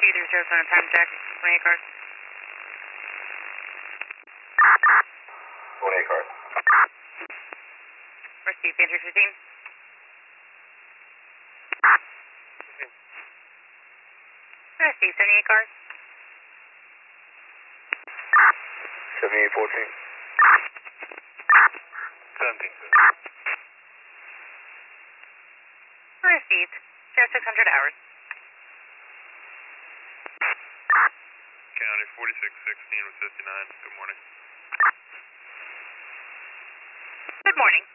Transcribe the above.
on time check, 28 cars. 28 cars. Receive, entry 15. Receive, 78 cars. 7814. 17. Received, 0600 hours. County 4616 with 59. Good morning. Good morning.